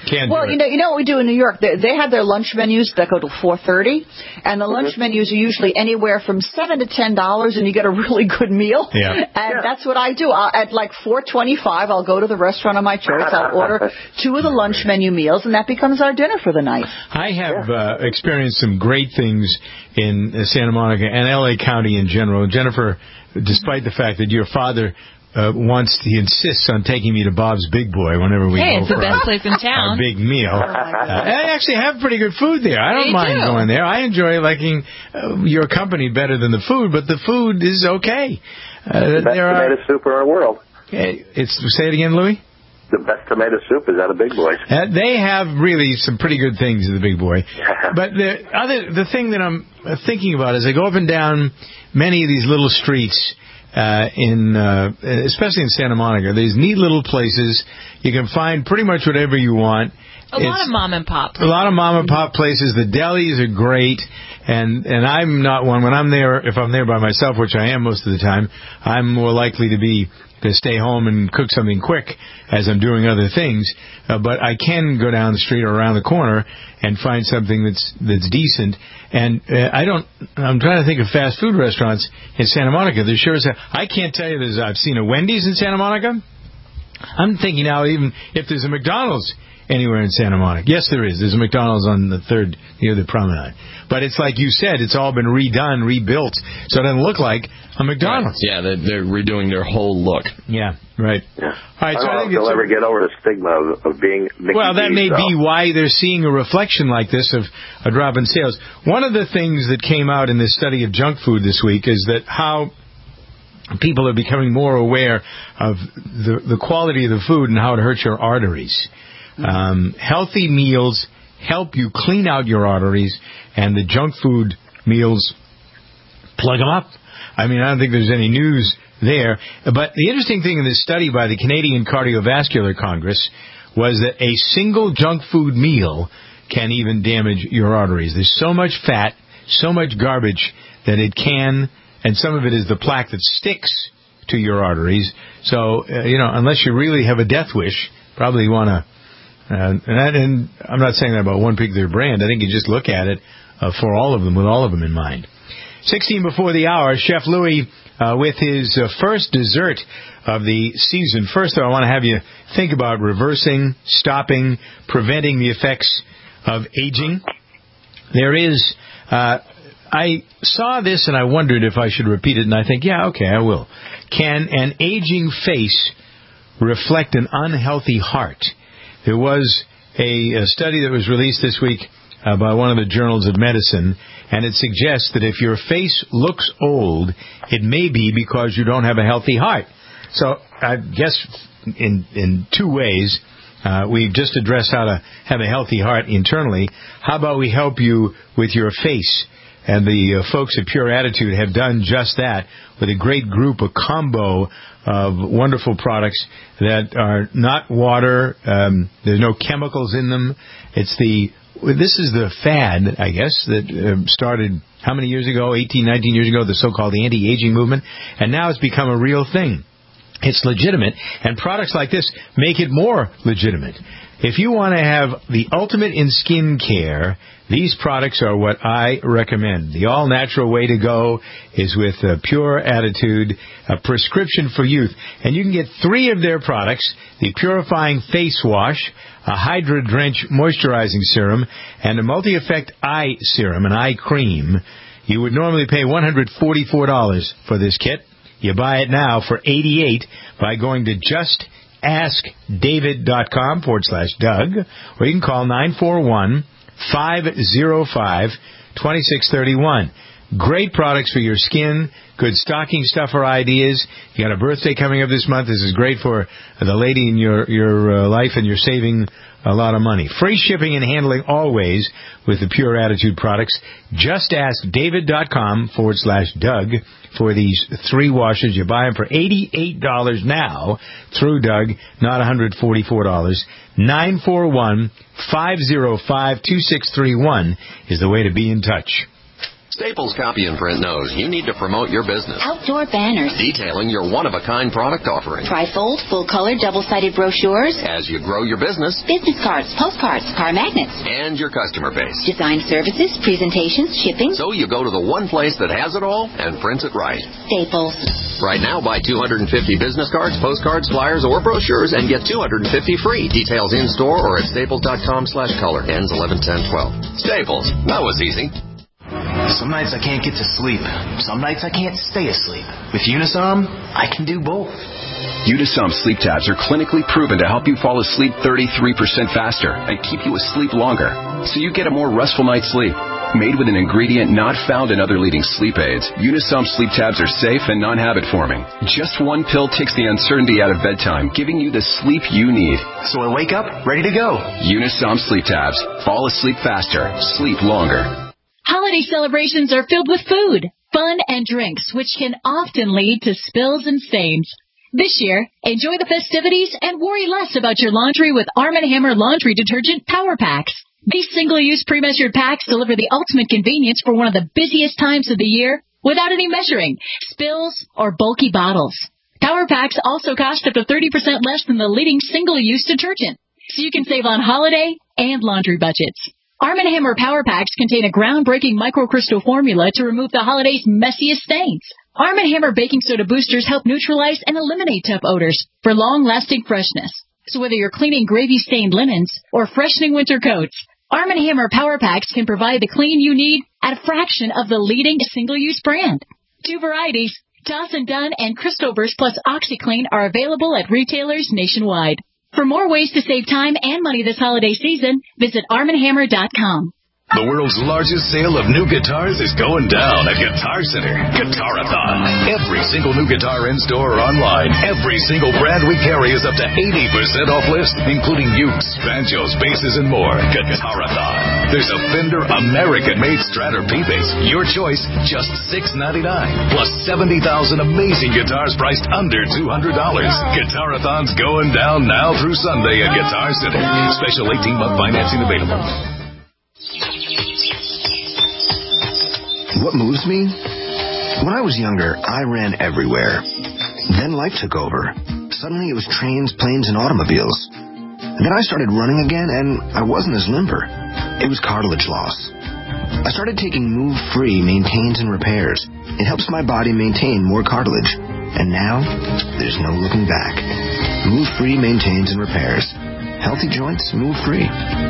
Can't well, do you know, you know what we do in New York? They, they have their lunch menus that go till four thirty, and the lunch Mm-hmm. menus are usually anywhere from seven to ten dollars, and you get a really good meal. Yeah. And Yeah. that's what I do. I'll, at like four twenty-five, I'll go to the restaurant of my choice. I'll order two of the lunch menu meals, and that becomes our dinner for the night. I have uh, experienced some great things in uh, Santa Monica and L A County in general. Jennifer, despite the fact that your father uh, wants, he insists on taking me to Bob's Big Boy whenever we Hey, go it's the for best our, place in our town. big meal. Uh, I actually have pretty good food there. I don't They mind do. going there. I enjoy liking uh, your company better than the food, but the food is okay. Uh, The best there are, tomato soup in the world. Hey, it's say it again, Louis. The best tomato soup is out of Big Boys. Uh, they have really some pretty good things at the Big Boy. But the other, the thing that I'm uh, thinking about is I go up and down many of these little streets, uh, in, uh, especially in Santa Monica. These neat little places. You can find pretty much whatever you want. A lot of mom and pop. A lot of mom and pop places. The delis are great. And, and I'm not one, when I'm there, if I'm there by myself, which I am most of the time, I'm more likely to be, to stay home and cook something quick as I'm doing other things. Uh, but I can go down the street or around the corner and find something that's, that's decent. And, uh, I don't, I'm trying to think of fast food restaurants in Santa Monica. There sure is a, I can't tell you there's, I've seen a Wendy's in Santa Monica. I'm thinking now even if there's a McDonald's anywhere in Santa Monica. Yes, there is. There's a McDonald's on the third near the promenade. But it's like you said, it's all been redone, rebuilt, so it doesn't look like a McDonald's. Right. Yeah, they're, they're redoing their whole look. Yeah, right. Yeah. All right, I so don't I know think if they'll it's ever get over the stigma of, of being Mickey well, that D's, may though. be why they're seeing a reflection like this of a drop in sales. One of the things that came out in this study of junk food this week is that how people are becoming more aware of the, the quality of the food and how it hurts your arteries. Um, healthy meals help you clean out your arteries, and the junk food meals plug them up. I mean, I don't think there's any news there. But the interesting thing in this study by the Canadian Cardiovascular Congress was that a single junk food meal can even damage your arteries. There's so much fat, so much garbage that it can, and some of it is the plaque that sticks to your arteries. So, uh, you know, unless you really have a death wish, probably want to, uh, and, that, and I'm not saying that about one particular brand. I think you just look at it uh, for all of them, with all of them in mind. sixteen before the hour, Chef Louis uh, with his uh, first dessert of the season. First, though, I want to have you think about reversing, stopping, preventing the effects of aging. There is, uh, I saw this and I wondered if I should repeat it, and I think, yeah, okay, I will. Can an aging face reflect an unhealthy heart? There was a, a study that was released this week uh, by one of the journals of medicine, and it suggests that if your face looks old, it may be because you don't have a healthy heart. So I guess in in two ways, uh, we've just addressed how to have a healthy heart internally. How about we help you with your face? And the uh, folks at Pure Attitude have done just that with a great group, a combo of wonderful products that are not water. Um, there's no chemicals in them. It's the this is the fad, I guess, that uh, started how many years ago? eighteen, nineteen years ago, the so-called anti-aging movement. And now it's become a real thing. It's legitimate, and products like this make it more legitimate. If you want to have the ultimate in skin care, these products are what I recommend. The all-natural way to go is with uh, Pure Attitude, a prescription for youth. And you can get three of their products, the Purifying Face Wash, a Hydra Drench Moisturizing Serum, and a Multi-Effect Eye Serum, an eye cream. You would normally pay one hundred forty-four dollars for this kit. You buy it now for eighty-eight dollars by going to justaskdavid.com forward slash Doug, or you can call nine four one, five oh five, two six three one. Great products for your skin, good stocking stuffer ideas. You got a birthday coming up this month. This is great for the lady in your, your uh, life, and you're saving a lot of money. Free shipping and handling always with the Pure Attitude products. Justaskdavid.com forward slash Doug for these three washes. You buy them for eighty-eight dollars now through Doug, not one hundred forty-four dollars. nine four one, five oh five, two six three one is the way to be in touch. Staples Copy and Print knows you need to promote your business. Outdoor banners. Detailing your one-of-a-kind product offering. Trifold, full-color, double-sided brochures. As you grow your business. Business cards, postcards, car magnets. And your customer base. Design services, presentations, shipping. So you go to the one place that has it all and prints it right. Staples. Right now, buy two hundred fifty business cards, postcards, flyers, or brochures and get two hundred fifty free. Details in-store or at staples.com slash color. Ends eleven ten twelve. Staples. That was easy. Some nights I can't get to sleep. Some nights I can't stay asleep. With Unisom, I can do both. Unisom sleep tabs are clinically proven to help you fall asleep thirty-three percent faster and keep you asleep longer, so you get a more restful night's sleep. Made with an ingredient not found in other leading sleep aids, Unisom sleep tabs are safe and non-habit forming. Just one pill takes the uncertainty out of bedtime, giving you the sleep you need. So I wake up ready to go. Unisom sleep tabs. Fall asleep faster. Sleep longer. Holiday celebrations are filled with food, fun, and drinks, which can often lead to spills and stains. This year, enjoy the festivities and worry less about your laundry with Arm and Hammer Laundry Detergent Power Packs. These single-use pre-measured packs deliver the ultimate convenience for one of the busiest times of the year without any measuring, spills, or bulky bottles. Power Packs also cost up to thirty percent less than the leading single-use detergent, so you can save on holiday and laundry budgets. Arm and Hammer Power Packs contain a groundbreaking microcrystal formula to remove the holiday's messiest stains. Arm and Hammer baking soda boosters help neutralize and eliminate tough odors for long-lasting freshness. So whether you're cleaning gravy-stained linens or freshening winter coats, Arm and Hammer Power Packs can provide the clean you need at a fraction of the leading single-use brand. Two varieties, Toss and Done and Crystal Burst plus OxyClean, are available at retailers nationwide. For more ways to save time and money this holiday season, visit arm and hammer dot com. The world's largest sale of new guitars is going down at Guitar Center. Guitarathon. Every single new guitar in-store or online. Every single brand we carry is up to eighty percent off list, including ukes, banjos, basses, and more. Guitarathon. There's a Fender American-made Stratter P-Bass. Your choice, just six ninety-nine. Plus seventy thousand amazing guitars priced under two hundred dollars. Guitarathon's going down now through Sunday at Guitar Center. Special eighteen-month financing available. What moves me? When I was younger, I ran everywhere. Then life took over. Suddenly it was trains, planes, and automobiles. Then I started running again, and I wasn't as limber. It was cartilage loss. I started taking Move Free Maintains and Repairs. It helps my body maintain more cartilage. And now, there's no looking back. Move Free Maintains and Repairs. Healthy joints, move free.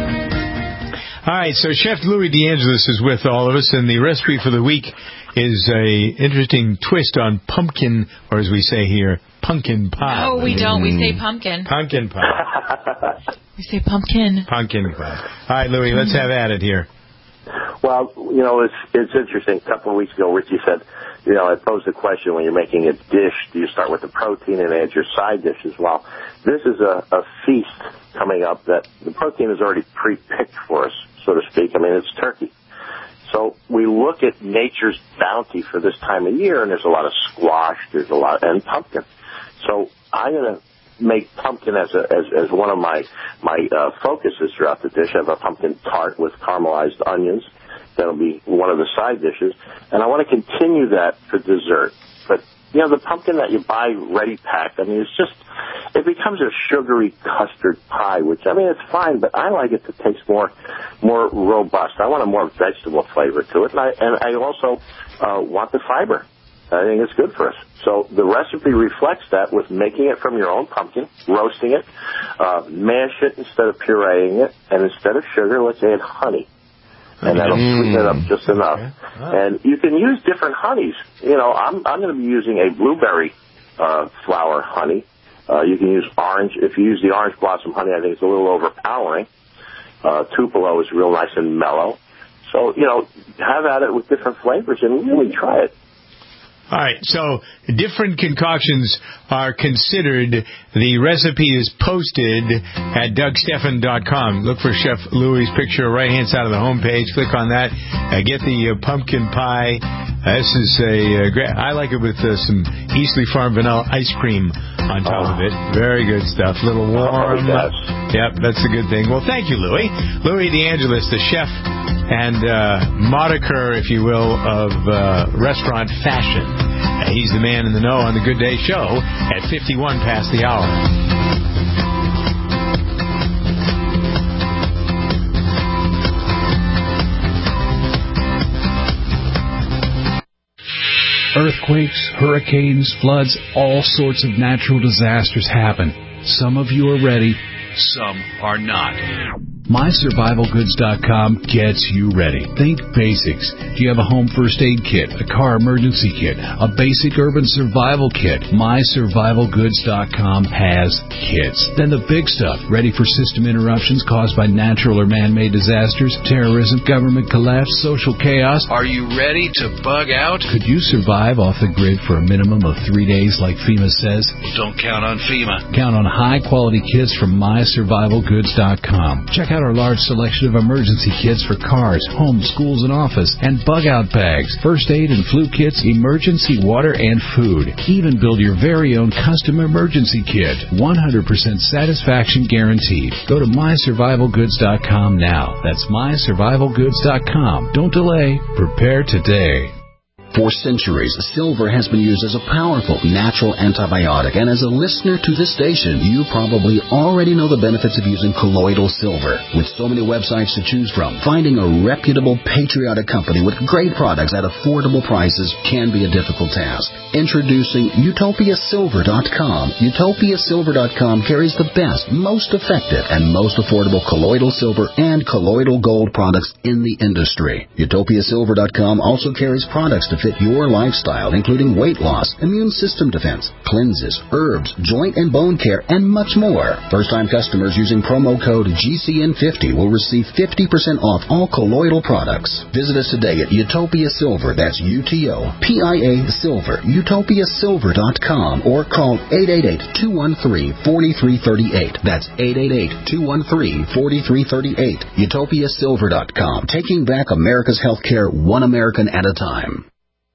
All right, so Chef Louis DeAngelis is with all of us, and the recipe for the week is a interesting twist on pumpkin, or as we say here, pumpkin pie. No, we don't. We say pumpkin. Pumpkin pie. We say pumpkin. Pumpkin pie. All right, Louis, let's have at it here. Well, you know, it's it's interesting. A couple of weeks ago, Richie said, you know, I posed the question, when you're making a dish, do you start with the protein and add your side dishes? Well, this is a, a feast coming up that the protein is already pre-picked for us, so to speak. I mean, it's turkey. So we look at nature's bounty for this time of year, and there's a lot of squash, there's a lot, and pumpkin. So I'm going to make pumpkin as a, as, as one of my, my uh, focuses throughout the dish. I have a pumpkin tart with caramelized onions. That'll be one of the side dishes. And I want to continue that for dessert. But, you know, the pumpkin that you buy ready packed, I mean, it's just, it becomes a sugary custard pie, which, I mean, it's fine, but I like it to taste more, more robust. I want a more vegetable flavor to it. And I, and I also uh, want the fiber. I think it's good for us. So the recipe reflects that with making it from your own pumpkin, roasting it, uh, mash it instead of pureeing it, and instead of sugar, let's add honey. And that'll sweeten it up just enough. Okay. Wow. And you can use different honeys. You know, I'm I'm going to be using a blueberry uh, flower honey. Uh, you can use orange. If you use the orange blossom honey, I think it's a little overpowering. Uh, Tupelo is real nice and mellow. So, you know, have at it with different flavors and really try it. All right, so different concoctions are considered. The recipe is posted at Doug Stephan dot com. Look for Chef Louis' picture right-hand side of the homepage. Click on that. Uh, get the uh, pumpkin pie This is a uh, great. I like it with uh, some Eastleigh Farm vanilla ice cream on top of it. Very good stuff. A little warm. Yep, that's a good thing. Well, thank you, Louis. Louis DeAngelis, the chef and uh, moniker, if you will, of uh, restaurant fashion. Uh, he's the man in the know on the Good Day Show at fifty-one past the hour. Earthquakes, hurricanes, floods, all sorts of natural disasters happen. Some of you are ready, some are not. My Survival Goods dot com gets you ready. Think basics. Do you have a home first aid kit, a car emergency kit, a basic urban survival kit? My Survival Goods dot com has kits. Then the big stuff, ready for system interruptions caused by natural or man-made disasters, terrorism, government collapse, social chaos. Are you ready to bug out? Could you survive off the grid for a minimum of three days like FEMA says? Don't count on FEMA. Count on high-quality kits from My Survival Goods dot com. Check out our large selection of emergency kits for cars, homes, schools, and office, and bug-out bags, first aid and flu kits, emergency water, and food. Even build your very own custom emergency kit. one hundred percent satisfaction guaranteed. Go to My Survival Goods dot com now. That's My Survival Goods dot com. Don't delay. Prepare today. For centuries, silver has been used as a powerful natural antibiotic, and as a listener to this station, you probably already know the benefits of using colloidal silver. With so many websites to choose from, finding a reputable, patriotic company with great products at affordable prices can be a difficult task. Introducing Utopia Silver dot com. Utopia Silver dot com carries the best, most effective, and most affordable colloidal silver and colloidal gold products in the industry. Utopia Silver dot com also carries products to fit your lifestyle, including weight loss, immune system defense, cleanses, herbs, joint and bone care, and much more. First-time customers using promo code G C N fifty will receive fifty percent off all colloidal products. Visit us today at Utopia Silver, that's U T O P I A Silver, Utopia Silver dot com, or call eight eight eight, two one three, four three three eight. That's eight eight eight, two one three, four three three eight. Utopia Silver dot com, taking back America's healthcare one American at a time.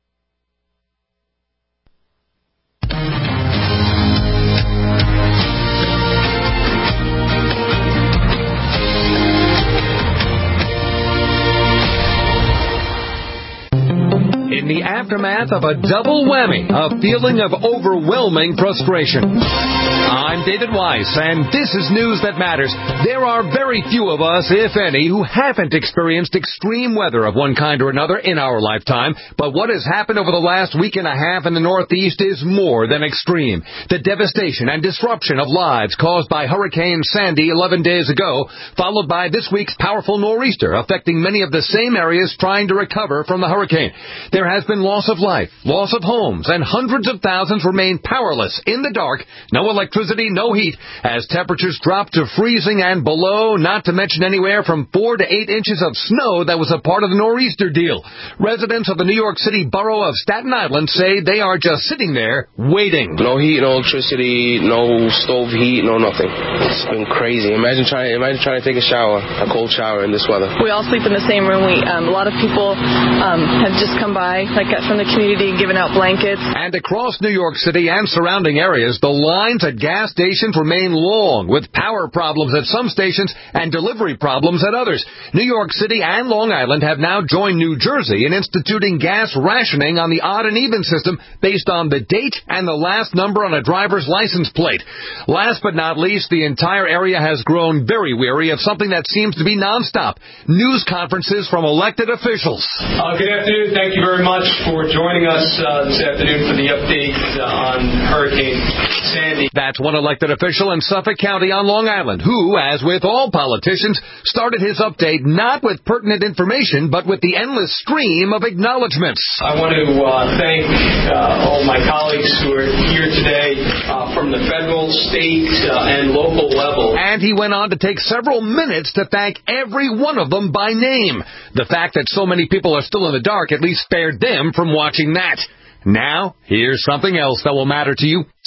In the aftermath of a double whammy, a feeling of overwhelming frustration. I'm David Weiss, and this is News That Matters. There are very few of us, if any, who haven't experienced extreme weather of one kind or another in our lifetime. But what has happened over the last week and a half in the Northeast is more than extreme. The devastation and disruption of lives caused by Hurricane Sandy eleven days ago, followed by this week's powerful nor'easter, affecting many of the same areas trying to recover from the hurricane. There has been loss of life, loss of homes, and hundreds of thousands remain powerless in the dark, no electricity, no heat, as temperatures drop to freezing and below, not to mention anywhere from four to eight inches of snow that was a part of the nor'easter deal. Residents of the New York City borough of Staten Island say they are just sitting there waiting. No heat, no electricity, no stove heat, no nothing. It's been crazy. Imagine trying, imagine trying to take a shower, a cold shower in this weather. We all sleep in the same room. We um, a lot of people um, have just come by, like from the community, giving out blankets. And across New York City and surrounding areas, the lines at gas stations remain long, with power problems at some stations and delivery problems at others. New York City and Long Island have now joined New Jersey in instituting gas rationing on the odd and even system based on the date and the last number on a driver's license plate. Last but not least, the entire area has grown very weary of something that seems to be nonstop: news conferences from elected officials. Uh, good afternoon. Thank you very much for joining us uh, this afternoon for the update uh, on Hurricane Sandy. That's one elected official in Suffolk County on Long Island who, as with all politicians, started his update not with pertinent information, but with the endless stream of acknowledgments. I want to uh, thank uh, all my colleagues who are here today uh, from the federal, state, uh, and local level. And he went on to take several minutes to thank every one of them by name. The fact that so many people are still in the dark at least spared them from watching that. Now, here's something else that will matter to you.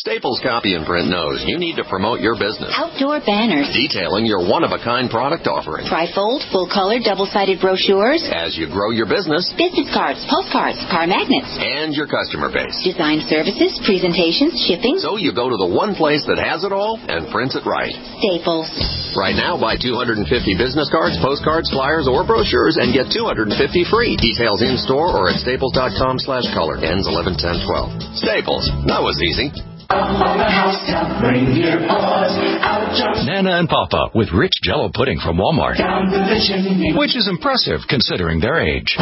Staples Copy and Print knows you need to promote your business. Outdoor banners. Detailing your one-of-a-kind product offering. Trifold, full-color, double-sided brochures. As you grow your business. Business cards, postcards, car magnets. And your customer base. Design services, presentations, shipping. So you go to the one place that has it all and prints it right. Staples. Right now, buy two hundred fifty business cards, postcards, flyers, or brochures and get two hundred fifty free. Details in-store or at staples.com slash color. Ends eleven ten twelve. Staples. That was easy. Nana and Papa with rich Jell-O pudding from Walmart, which is impressive considering their age.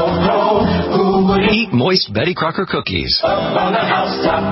Eat moist Betty Crocker cookies. Come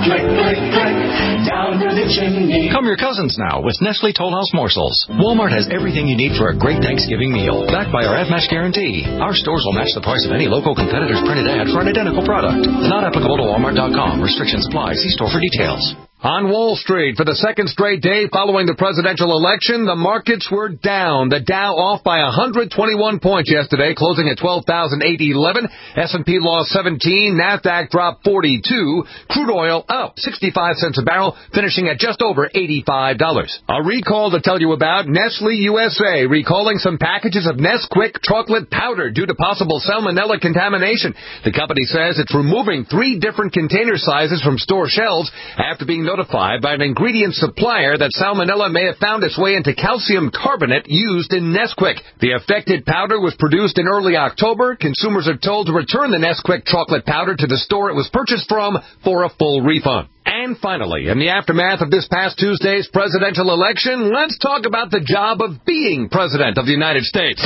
your cousins now with Nestle Toll House morsels. Walmart has everything you need for a great Thanksgiving meal, backed by our ad match guarantee. Our stores will match the price of any local competitor's printed ad for an identical product. Not applicable to Walmart dot com. Restrictions apply. See store for details. On Wall Street, for the second straight day following the presidential election, the markets were down. The Dow off by one hundred twenty-one points yesterday, closing at twelve thousand eight hundred eleven. S and P lost seventeen. NASDAQ dropped forty-two. Crude oil up sixty-five cents a barrel, finishing at just over eighty-five dollars. A recall to tell you about. Nestle U S A recalling some packages of Nesquik chocolate powder due to possible salmonella contamination. The company says it's removing three different container sizes from store shelves after being notified by an ingredient supplier that salmonella may have found its way into calcium carbonate used in Nesquik. The affected powder was produced in early October. Consumers are told to return the Nesquik chocolate powder to the store it was purchased from for a full refund. And finally, in the aftermath of this past Tuesday's presidential election, let's talk about the job of being president of the United States.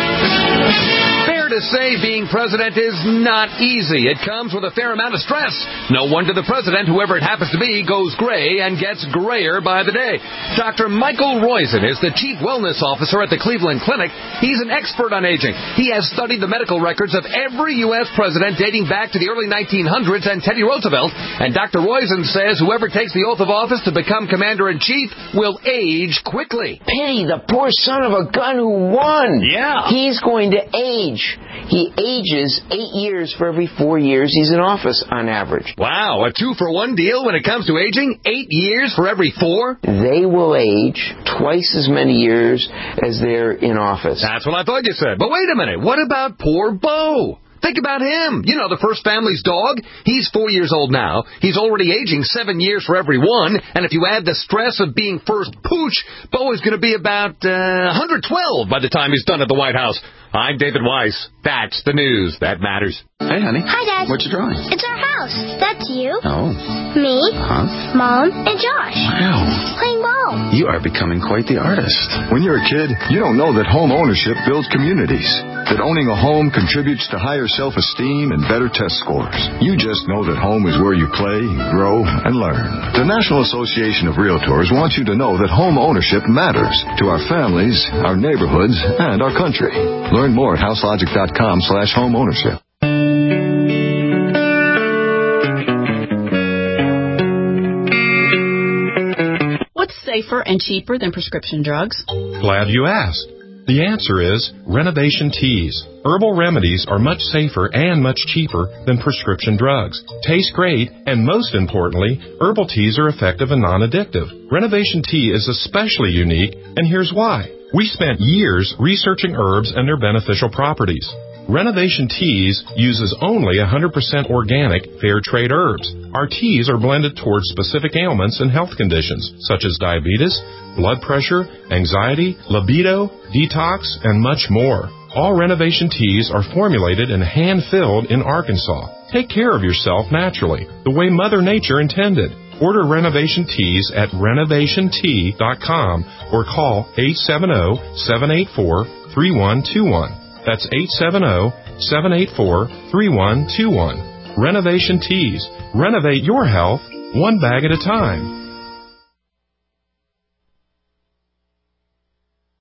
Fair to say being president is not easy. It comes with a fair amount of stress. No wonder the president, whoever it happens to be, goes gray and gets grayer by the day. Doctor Michael Roizen is the chief wellness officer at the Cleveland Clinic. He's an expert on aging. He has studied the medical records of every U S president dating back to the early nineteen hundreds and Teddy Roosevelt. And Doctor Roizen says whoever takes the oath of office to become commander-in-chief will age quickly. Pity the poor son of a gun who won. Yeah. He's going to age. He ages eight years for every four years he's in office on average. Wow, a two-for-one deal when it comes to aging? Eight years for every four? They will age twice as many years as they're in office. That's what I thought you said. But wait a minute. What about poor Bo? Think about him. You know, the first family's dog. He's four years old now. He's already aging seven years for every one. And if you add the stress of being first pooch, Bo is going to be about uh, one hundred twelve by the time he's done at the White House. I'm David Weiss. That's the news that matters. Hey, honey. Hi, Dad. What you drawing? It's our house. That's you. Oh. Me. Huh? Mom. And Josh. Wow. Playing ball. You are becoming quite the artist. When you're a kid, you don't know that home ownership builds communities. That owning a home contributes to higher self-esteem and better test scores. You just know that home is where you play, grow, and learn. The National Association of Realtors wants you to know that home ownership matters to our families, our neighborhoods, and our country. Learn more at houselogic.com slash home ownership. What's safer and cheaper than prescription drugs? Glad you asked. The answer is Renovation Teas. Herbal remedies are much safer and much cheaper than prescription drugs. Taste great, and most importantly, herbal teas are effective and non-addictive. Renovation Tea is especially unique, and here's why. We spent years researching herbs and their beneficial properties. Renovation Teas uses only one hundred percent organic, fair trade herbs. Our teas are blended towards specific ailments and health conditions, such as diabetes, blood pressure, anxiety, libido, detox, and much more. All Renovation Teas are formulated and hand-filled in Arkansas. Take care of yourself naturally, the way Mother Nature intended. Order Renovation Teas at renovation tea dot com or call eight seven zero, seven eight four, three one two one. That's eight seven zero, seven eight four, three one two one. Renovation Teas. Renovate your health one bag at a time.